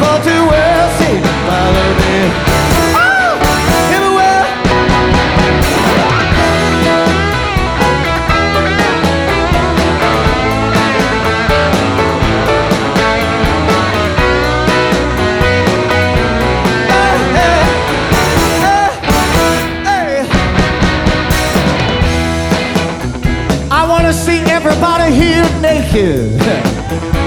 all too well. Say, follow me. Oh, everywhere. I wanna see everybody here naked.